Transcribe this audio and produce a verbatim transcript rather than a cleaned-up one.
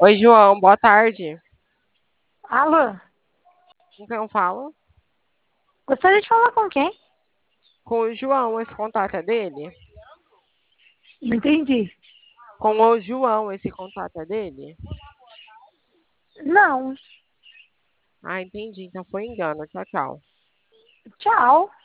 Oi, João, boa tarde. Alô, Com quem eu falo? gostaria de falar com quem? Com o João, esse contato é dele? Não entendi. Com o João, esse contato é dele? Não, Ah, entendi. Então foi engano. Tchau, tchau. tchau.